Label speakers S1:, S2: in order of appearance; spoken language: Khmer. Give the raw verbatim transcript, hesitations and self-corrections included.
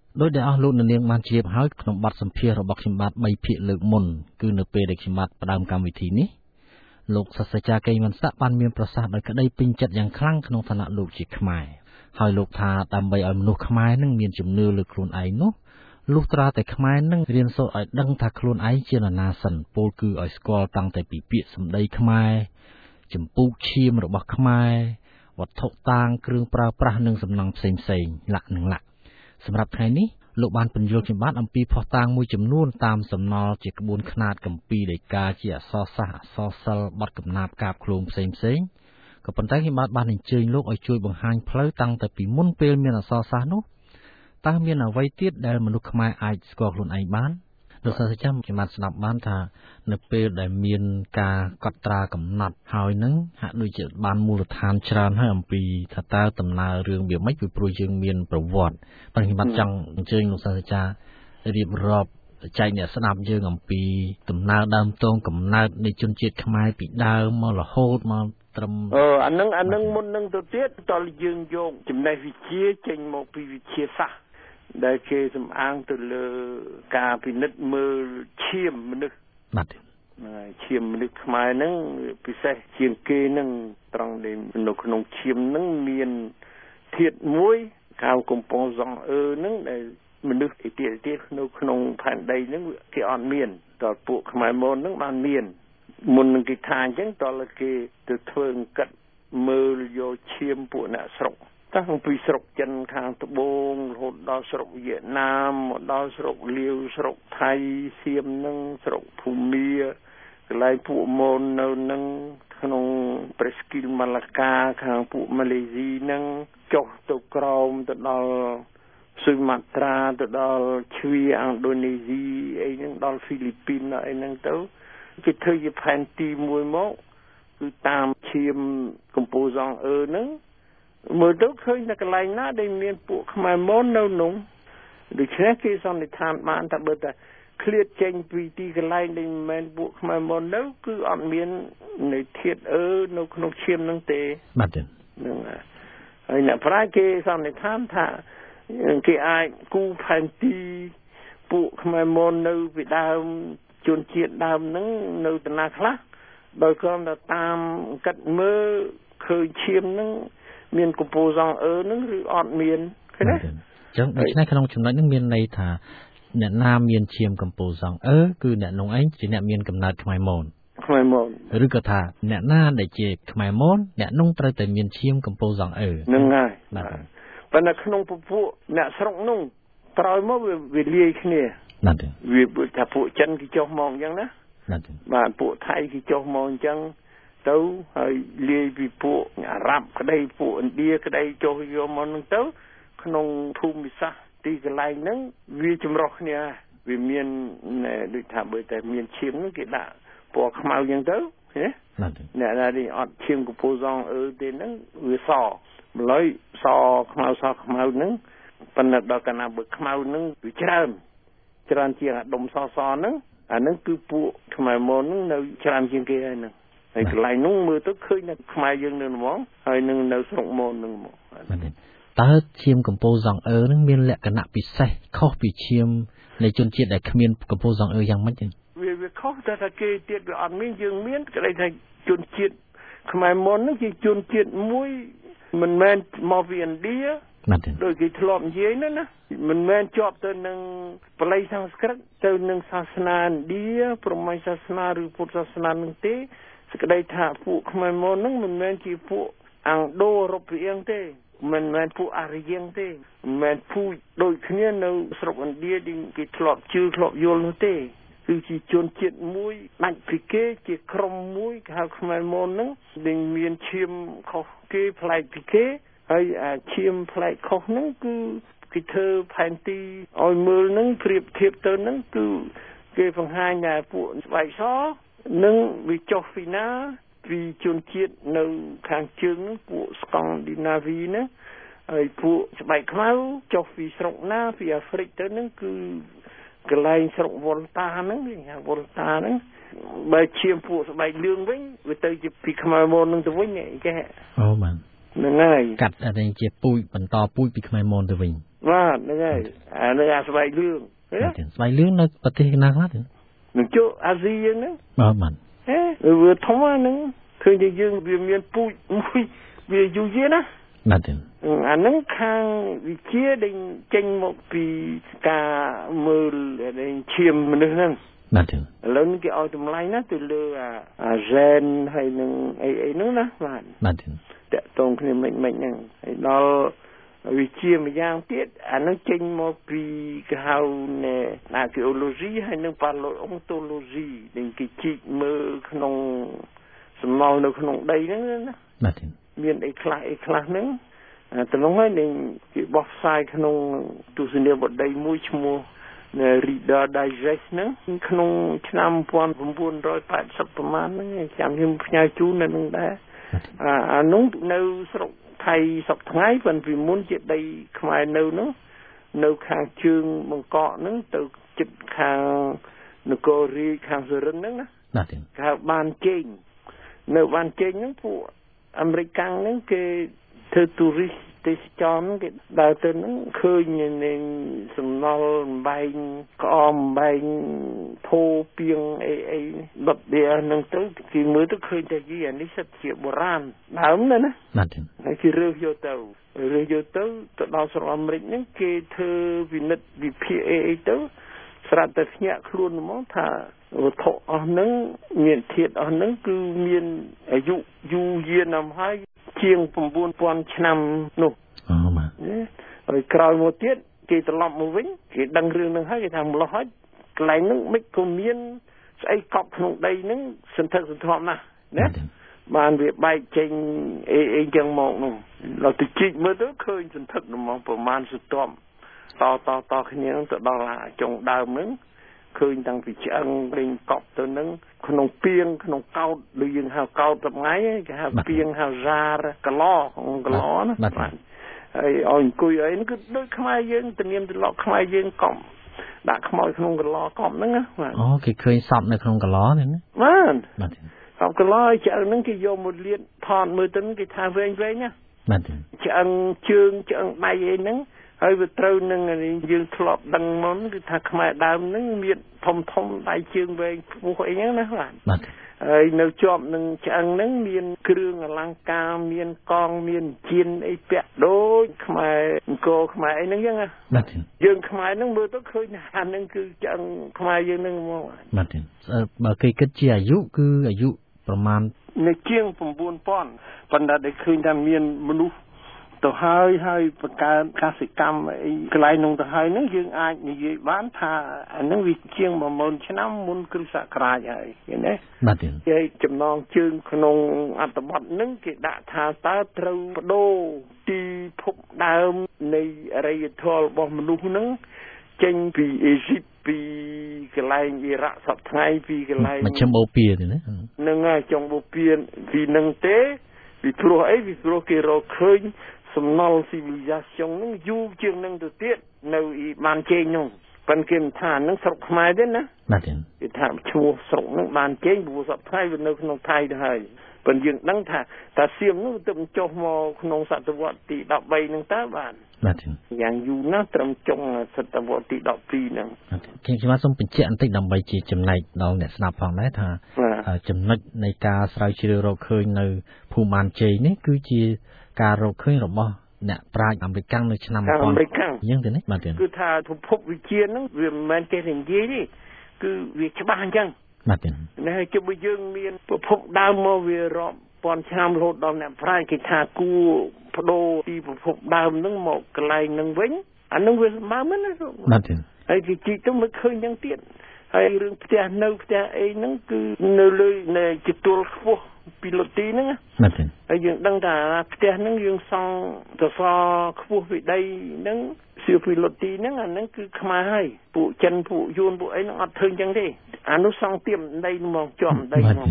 S1: ដោយដែលអស់លោកនាងបានជ្រាបហើយក្នុងបទសម្ភាសន៍របស់ខ្ញុំបាទបីភាគលើកមុនគឺនៅពេលដែលខ្ញុំបាទផ្ដើមកម្មវិធីនេះលោកសាស្ត្រាចារ្យកេងវណ្ណស័ក្តិបានមានប្រសាសន៍ដោយក្តីពេញចិត្តយ៉ាងខ្លាំងក្នុងឋានៈលោកជាខ្មែរហើយលោកថាដើម្បីឲ្យមនុស្សខ្មែរនឹងមានជំនឿលើខ្លួនឯងនោះលុះត្រាតែខ្មែរនឹងរៀនសូត្រឲ្យដឹងថាខ្លួនឯងជានរណាសិនពោលគឺឲ្យស្គាល់តាំងតែពីពាក្យសម្ដីខ្មែរចម្ពោះឈាមរបស់ខ្មែរវត្ថុតាងគ្រឿងប្រើប្រាស់និងសំណង់ផ្សេងផ្សេងលក្ខនឹងលក្ខសម្រាប់ថ្ងៃនេះលោកបានពន្យល់ខ្ញុំបាទអំពីភស្តុតាងមួយចំនួនតាមសំណល់ជាក្បួនខ្នាតកម្ពីដីកាជាអក្សរសាស្ត្រអក្សរសិល្ប៍បទកំណាព្យកាបឃ្លោងផ្សេងផ្សេងក៏ប៉ុន្តែខ្ញុំបាទបានអញ្ជើញលោកឲ្យជួយបង្ហាញផ្លូវតាំងតែពីមុនពេលមានអក្សរសាស្ត្រនោះតើមានអ្វីទៀតដែលមនុស្សខ្មែរអាចស្គាល់ខ្លួនឯងបានលោកសាស្ត្រាចារ្យខ្ញុំបានស្ដាប់បានថានៅពេលដែលមានការកត់ត្រាកំណត់ហើយនឹងហាក់ដូចជាបានមូលដ្ឋានច្រើនហើយអំពីថាតើដំណើររឿងវាមិនពីព្រោះយើងមានប្រវត្តិប៉ុន្តែខ្ញុំបាទចង់អញ្ជើញលោកសាស្ត្រាចារ្យរៀបរាប់ចែកអ្នកស្ដាប់យើងអំពីដំណើរដើមតងកំណើតនៃជនជាតិខ្មែរពីដើមមករហូតមកត្រឹម
S2: អឺអានឹងអានឹងមុននឹងទៅទៀតតើយើងយកចំណេះវិជ្ជាចេញមកពីវិទ្យាសាស្ត្រដែលគេសំអាងទៅលើការពិនិត្យមើលឈាមមនុស្ស
S1: បាទ
S2: ឈាមមនុស្សខ្មែរហ្នឹងពិសេសជាងគេហ្នឹងត្រង់ដែលនៅក្នុងឈាមហ្នឹងមានធាតុមួយកៅកំពង់សង់អឺហ្នឹងដែលមនុស្សទីទៀតនៅក្នុងផែនដីហ្នឹងគេអត់មានតើពួកខ្មែរមុនហ្នឹងបានមានមុននឹងគេថាអញ្ចឹងតើគេទៅធ្វើអង្គិតមើលយកឈាមពួកអ្នកស្រុកតាំងពីស្រុកចិនខាងត្បូងរហូតដល់ស្រុកវៀតណាមមកដល់ស្រុកលាវស្រុកថៃសៀមនឹងស្រុកភូមាកន្លែងពួកមននៅនឹងក្នុងប្រេស្គីលម៉ាឡាកាខាងពួកម៉ាឡេស៊ីនឹងចុះទៅក្រោមទៅដល់ស៊ុយម៉ាត្រាទៅដល់ជ្វីអង់ដូនេស៊ីអីហ្នឹងដល់ហ្វីលីពីនអីហ្នឹងទៅគេធ្វើជាផែនទីមួយមកគឺតាមឈាមកំពូលសង់អឺហ្នឹងមើលទៅឃើញតែកន្លែងណាដែលមានពួកខ្មែរមុននៅនោះដូច្នេះគេសន្និដ្ឋានបានថាបើតែឃ្លាតចេញពីទីកន្លែងដែលមិនមែនពួកខ្មែរមុននៅគឺអត់មាននៃធាតុអឺនៅក្នុងឈាមនឹងទេ
S1: បាទ
S2: ហ្នឹងហើយអ្នកប្រាជ្ញគេសន្និដ្ឋានថាគេអាចគូផែនទីពួកខ្មែរមុននៅពីដើមជនជាតិដើមហ្នឹងនៅតាណាខ្លះដោយគ្រាន់តែតាមកាត់មើលឃើញឈាមហ្នឹងមានកំពូលសង់អឺហ្នឹងឬអត់មានឃើញទេ
S1: អញ្ចឹងដូច្នេះក្នុងចំណុចហ្នឹងមានន័យថាអ្នកណាមានឈាមកំពូលសង់អឺគឺអ្នកនោះឯងជាអ្នកមានកំណើតខ្មែរមន
S2: ខ្មែរមន
S1: ឬក៏ថាអ្នកណាដែលជាខ្មែរមនអ្នកនោះត្រូវតែមានឈាមកំពូលសង់អឺ
S2: ហ្នឹងហើយបាទប៉ុន្តែក្នុងពពួកអ្នកស្រុកនោះក្រោយមកវាលាយគ្នា
S1: បាទ
S2: វាថាពួកចិនគេចុះមកអញ្ចឹងណា
S1: បាទ
S2: បាទពួកថៃគេចុះមកអញ្ចឹងទៅហើយលាយពីពួកអារ៉ាប់ក្តីពួកឥណ្ឌាក្តីចុះយកមកហ្នឹងទៅក្នុងភូមិសាស្ត្រទីកន្លែងហ្នឹងវាចម្រុះគ្នាវាមានដូចថាបើតែមានឈាមហ្នឹងគេដាក់ពណ៌ខ្មៅអញ្ចឹងទៅណាអ្នកណានេះអត់ឈាមកំពូលសង់អឺទេហ្នឹងវាសម្ល៉េះសខ្មៅសខ្មៅហ្នឹងប៉ុន្តែដល់កាលណាបើខ្មៅហ្នឹងវាច្រើនច្រើនជាងអាដុំសសហ្នឹងអាហ្នឹងគឺពួកខ្មែរមុនហ្នឹងនៅច្រើនជាងគេហើយហ្នឹងហើយកន្លែងនោះមើលទៅឃើញតែខ្មែរយើងនៅហ្មងហើយនឹងនៅស្រុកមននឹងហ្មង
S1: តើឈាមកំពូលសង់អឺនឹងមានលក្ខណៈពិសេសខុសពីឈាមនៃជនជាតិដែលគ្មានកំពូលសង់អឺយ៉ាងម៉េចទេ
S2: វាវាខុសតែថាគេទៀតវាអត់មានយើងមានក្តីថាជនជាតិខ្មែរមននឹងជាជនជាតិមួយមិនមែនមកពីឥណ្ឌាដោយគេធ្លាប់និយាយណាណាមិនមែនជាប់ទៅនឹងបល័យសំស្ក្រឹតទៅនឹងសាសនាឥណ្ឌាព្រហ្មញ្ញសាសនាឬពុទ្ធសាសនានឹងទេសេចក្តីថាពួកខ្មែរមុនហ្នឹងមិនមែនជាពួកអង្គដូរុបៀងទេមិនមែនពួកអារ្យទេមិនមែនពូជដូចគ្នានៅស្រុកឥណ្ឌាដែលគេធ្លាប់ជឿធ្លាប់យល់នោះទេគឺជាជនជាតិមួយដាច់ពីគេជាក្រុមមួយគេហៅខ្មែរមុនហ្នឹងដែលមានឈាមខុសគេប្លែកពីគេហើយអាឈាមប្លែកខុសហ្នឹងគឺគេធ្វើផែនទីឲ្យមើលហ្នឹងប្រៀបធៀបទៅហ្នឹងគឺគេបង្ហាញថាពួកស្បែកសនឹងវាចុះពីណាពីជនជាតិនៅខាងជើងហ្នឹងពួកស្កង់ឌីណាវីណាហើយពួកស្បែកខ្មៅចុះពីស្រុកណាពីអាហ្វ្រិកទៅហ្នឹងគឺកន្លែងស្រុកវ៉ុលតាហ្នឹងគេហៅវ៉ុលតាហ្នឹងបើឈាមពួកស្បែកលឿងវិញវាទៅជាពីខ្មែរមុនហ្នឹងទៅវិញគេ
S1: អូបាទ
S2: ហ្នឹងហើយ
S1: កាត់តែជាពូជបន្តពូជពីខ្មែរមុនទៅវិញ
S2: បាទហ្នឹងហើយអានេះអាស្បែកលឿង
S1: ស្បែកលឿងនៅប្រទេសណាខ្លះទៅ
S2: នឹងចូលអាស៊ីយើងហ្នឹង
S1: បាទបាទ
S2: ហេវាធំហ្នឹងឃើញតែយើងវាមានពូជមួយវាយូរយូរណា
S1: បាទទេ
S2: អាហ្នឹងខាងវិជាដែលចេញមកពីការមើលដែលឈាមមនុស្សហ្នឹង
S1: បាទទេឥ
S2: ឡូវគេឲ្យតម្លៃណាទៅលើអាហ្សែនហើយនឹងអីអីហ្នឹងណាបាទ
S1: បាទទេ
S2: តកតងគ្នាមិនមិនហ្នឹងហើយដល់វិជាម្យ៉ាងទៀតអានឹងចេញមកពីគេហៅ archaeology ហើយនឹង paleontology ដែលគេជីកមើលក្នុងសំណល់នៅក្នុងដីហ្នឹងណា
S1: បាទ
S2: មានអីខ្លះអីខ្លះហ្នឹងតំណងហើយនឹងគេបោះផ្សាយក្នុងទស្សនីយបទមួយឈ្មោះ Reader Digest ហ្នឹងក្នុងឆ្នាំnineteen eightyប្រហែលហ្នឹងចាំខ្ញុំផ្ញើជូននៅនឹងដែរអានោះនៅស្រុកថៃសប្តាហ៍ថ្ងៃប៉ុន្តែពីមុនជាដីខ្មែរនៅនោះនៅខាងជើងបង្កក់ហ្នឹងទៅជិតខាងនគររាជខាងសុរិន្ទហ្នឹងណា
S1: បាទ
S2: គេហៅបានជេងនៅបានជេងហ្នឹងពួកអាមេរិកកាំងហ្នឹងគេធ្វើទូរីស្តទេសចរគេដើរទៅហ្នឹងឃើញនឹងសំណល់អំបែងក្អមអំបែងធោពីងអីអីដុតវាហ្នឹងទៅគេមើលទៅឃើញតែយីអានេះសិតជាបុរាណដើមណាណា
S1: បាទ
S2: ហើយគេរើសយកទៅរើសយកទៅទៅដល់ស្រុកអាមេរិកហ្នឹងគេធ្វើវិនិច្ឆ័យវិភាគអីអីទៅស្រាប់តែភ្ញាក់ខ្លួនហ្មងថាវត្ថុអស់ហ្នឹងមានធាតុអស់ហ្នឹងគឺមានអាយុយូរយារណាស់ហើយជាងnine thousandឆ្នាំនោះ
S1: អូបាទ
S2: ហើយក្រោយមកទៀតគេត្រឡប់មកវិញគេដឹងរឿងហ្នឹងហើយគេថាម្លោះហើយកន្លែងហ្នឹងមិនក៏មានស្អីកប់ក្នុងដីហ្នឹងសន្ធឹកសន្ធាប់ណាស់ណាបានវាបែកចេញអីអីចឹងមកនោះដល់ទៅជីកមើលទៅឃើញសន្ធឹកហ្មងប្រមាណសន្ទាប់តតតគ្នាហ្នឹងទៅដល់ចុងដើមហ្នឹងឃើញតាំងពីឆ្អឹងលេងកប់ទៅនឹងក្នុងពីងក្នុងកោតឬយើងហៅកោតថ្ងៃគេហៅពីងហៅហ្សារកឡកឡណាបាទហើយឲ្យអង្គុយអីគឺដូចខ្មែរយើងទំនៀមទម្លាប់ខ្មែរយើងកប់ដាក់ខ្មោចក្នុងកឡកប់ហ្នឹងណាបាទ
S1: អូគេឃើញសពនៅក្នុងកឡនេះណា
S2: បាទ
S1: បាទ
S2: សពកឡឆ្អឹងហ្នឹងគេយកមកលាតថតមើលទៅគេថាវែងវែងណា
S1: បាទ
S2: ឆ្អឹងជើងឆ្អឹងដៃអីហ្នឹងហើយវាត្រូវនឹងយើងធ្លាប់ដឹងមុនគឺថាខ្មែរដើមហ្នឹងមានធំធំដៃជើងវែងខ្ពស់អីហ្នឹងណាបាទ
S1: បាទ
S2: ហើយនៅជាប់នឹងឆ្អឹងហ្នឹងមានគ្រឿងអលង្ការមានកងមានជៀនអីពាក់ដូចខ្មែរអង្គរខ្មែរអីហ្នឹងចឹងណា
S1: បាទ
S2: យើងខ្មែរហ្នឹងមើលទៅឃើញថាហ្នឹងគឺឆ្អឹងខ្មែរយើងហ្នឹងហ្មង
S1: បាទបើគេគិតជាអាយុគឺអាយុប្រមាណ
S2: នៅជាងnine thousandប៉ុន្តែដែលឃើញថាមានមនុស្សទៅហើយហើយបង្កើនកសិកម្មអីកន្លែងនោះទៅហើយហ្នឹងយើងអាចនិយាយបានថាអាហ្នឹងវាជាងone thousandឆ្នាំមុនគ្រិស្តសករាជហើយឃើញទេ
S1: បាទ
S2: គេចំណងជើងក្នុងអត្ថបទហ្នឹងគេដាក់ថាតើត្រូវបដូរទីភពដើមនៃអរិយធម៌របស់មនុស្សហ្នឹងចេញពីអេស៊ីបពីកន្លែងអ៊ីរ៉ាក់សពថ្ងៃពីកន្លែង
S1: មជ្ឈិមបូព៌ាទេណា
S2: ហ្នឹងហើយចុងបូព៌ាពីហ្នឹងទេពីព្រោះអីពីព្រោះគេរកឃើញសំណល់ civilization ហ្នឹងយូរជាងនឹងទៅទៀតនៅបានជេងនោះប៉ុន្តែគេមិនថាហ្នឹងស្រុកខ្មែរទេណា
S1: បាទ
S2: គេថាឈ្មោះស្រុកហ្នឹងបានជេងព្រោះសពថ្ងៃវានៅក្នុងថៃទៅហើយប៉ុន្តែយើងដឹងថាតាសៀមនោះទៅចុះមកក្នុងសតវត្សទីthirteenហ្នឹងតើបាន
S1: បាទ
S2: យ៉ាងយូរណាស់ត្រឹមចុងសតវត្សទីtwelveហ្នឹង
S1: ខ្ញុំសូមបញ្ជាក់បន្តិចដើម្បីជាចំណែកដល់អ្នកស្ដាប់ផងដែរថាចំណុចនៃការស្រាវជ្រាវរកឃើញនៅភូមិបានជ័យនេះគឺជាការរកឃើញរបស់អ្នកប្រាជ្ញអាមេរិកនៅឆ្នាំ
S2: អាមេរិក
S1: យ៉ាងទេនេះបាទ
S2: គឺថាពិភពវិទ្យាហ្នឹងវាមិនមែនគេនិយាយទេគឺវាច្បាស់អញ្ចឹង
S1: បាទ
S2: នេះជិះយើងមានពិភពដើមមកវារាប់ពាន់ឆ្នាំរហូតដល់អ្នកប្រាជ្ញគេថាគួរបដូរពីពិភពដើមហ្នឹងមកកន្លែងហ្នឹងវិញអាហ្នឹងវាស្មើមែនណា
S1: បាទ
S2: ហើយគេជីកទៅមិនឃើញយ៉ាងទៀតហើយរឿងផ្ទះនៅផ្ទះអីហ្នឹងគឺនៅលើនៃជាទួលខ្ពស់ពីលុទីហ្នឹងណា
S1: បាទ
S2: ហើយយើងដឹងថាផ្ទះហ្នឹងយើងសង់សសរខ្ពស់ពីដីហ្នឹងសៀវពីលុទីហ្នឹងអាហ្នឹងគឺខ្មែរហើយពួកចិនពួកយួនពួកអីហ្នឹងអត់ធ្វើអញ្ចឹងទេអានោះសង់ទៀមដីហ្មងជាប់ដីហ្មង